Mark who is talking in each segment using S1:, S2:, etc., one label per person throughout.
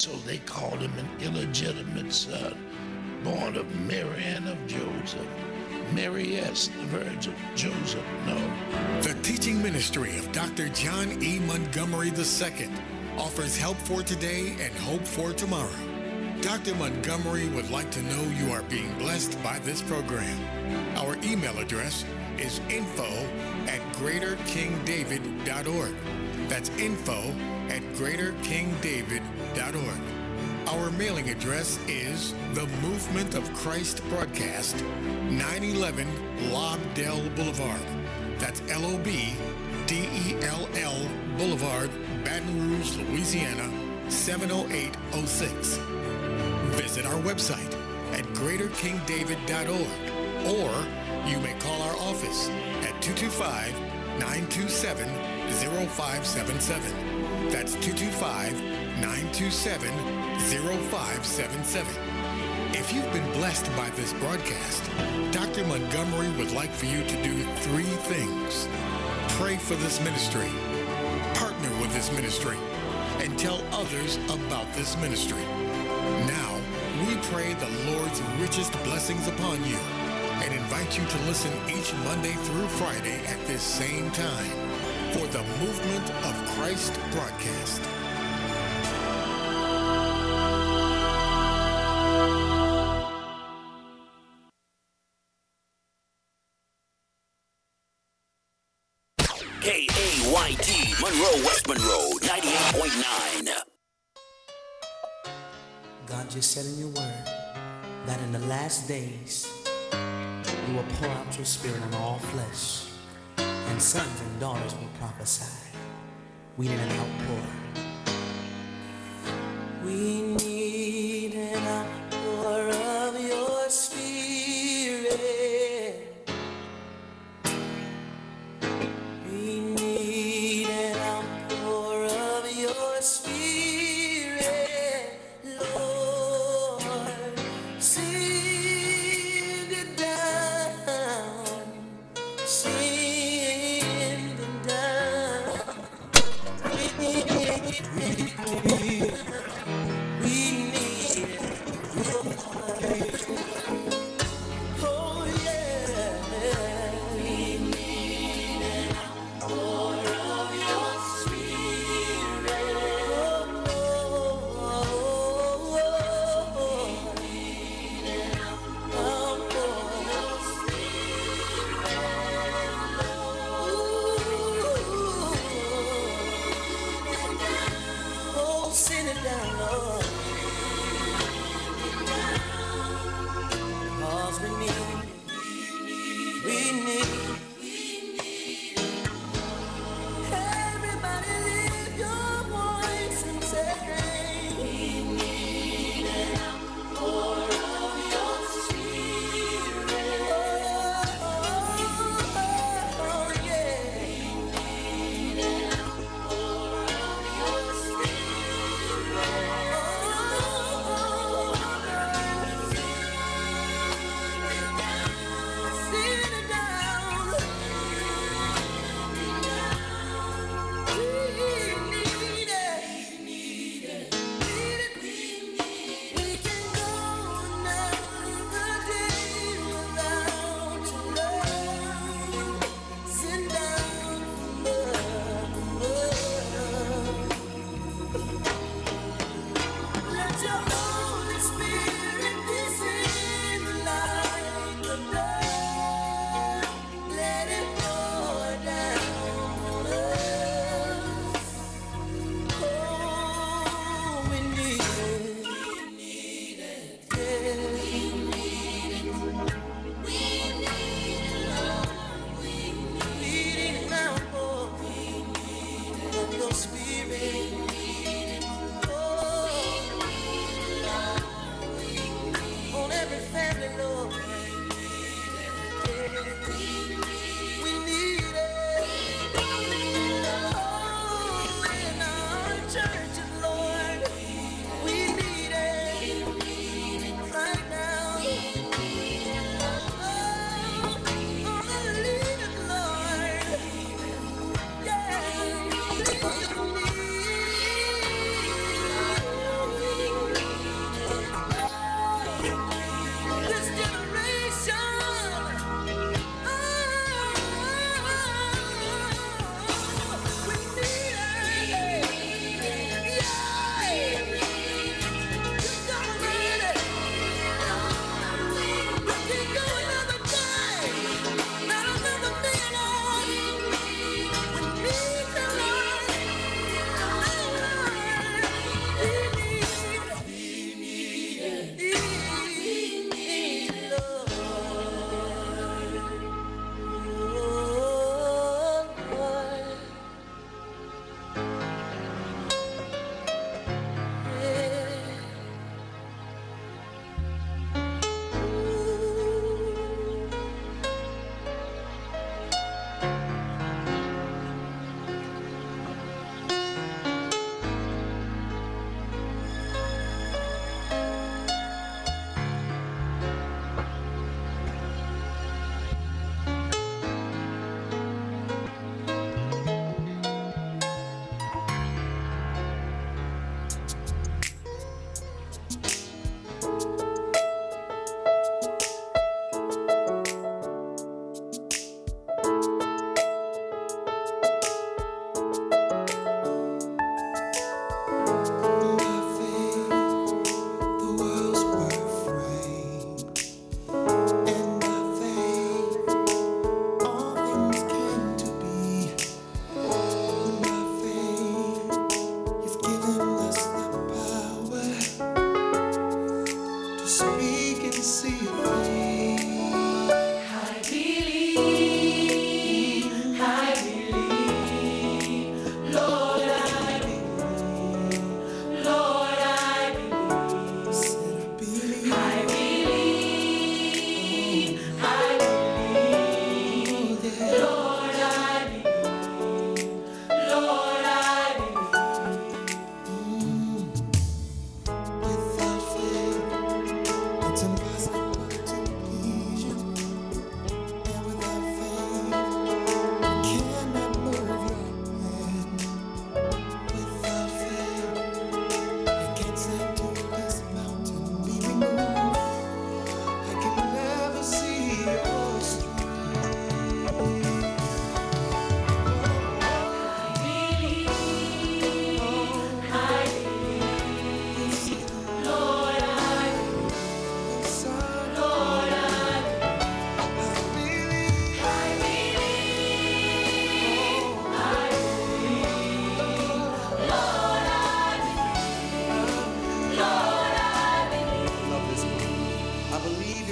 S1: So they called him an illegitimate son, born of Mary and of Joseph. Mary, yes, the Virgin. Joseph, no.
S2: The teaching ministry of Dr. John E. Montgomery II offers help for today and hope for tomorrow. Dr. Montgomery would like to know you are being blessed by this program. Our email address is info@greaterkingdavid.org. That's info@greaterkingdavid.org. Our mailing address is The Movement of Christ Broadcast, 911 Lobdell Boulevard. That's LOBDELL Boulevard, Baton Rouge, Louisiana, 70806. Visit our website at greaterkingdavid.org, or you may call our office at 225-927-0577. That's 225-927-0577. If you've been blessed by this broadcast, Dr. Montgomery would like for you to do 3 things. Pray for this ministry, partner with this ministry, and tell others about this ministry. Now, we pray the Lord's richest blessings upon you and invite you to listen each Monday through Friday at this same time for the Movement of Christ broadcast.
S3: KAYT, Monroe, West Monroe, 98.9.
S4: God just said in your word that in the last days you will pour out your spirit on all flesh, and sons and daughters will prophesy. We need an outpour. We need an outpour of your spirit. We need an outpour of your spirit, Lord. Send it down, send it down. We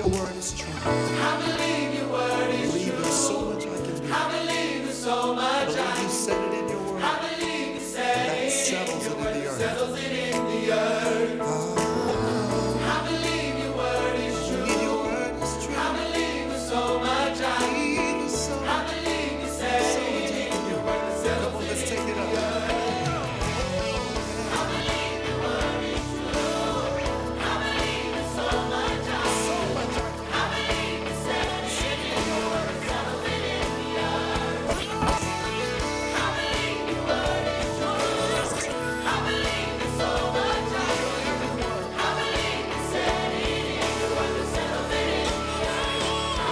S5: word is true. I believe your word is true. I believe there's so much I can do. I believe there's so much I can do. You said it in your word. I believe you said it. That settles it in the earth. Settles it in the earth. I believe your word is true. Your word is true. I believe there's so much I can do. I believe you said it in your word. That settles it in the earth. I believe your word is true. I believe there's so much I can do. I believe you said it in your word. That settles it in the earth. I believe your word is true. I believe there's so much I can do. I believe you said it in your word. That settles it in the earth. I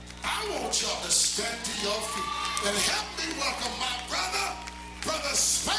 S1: want y'all to stand to your feet and help me welcome my brother, Brother Spank.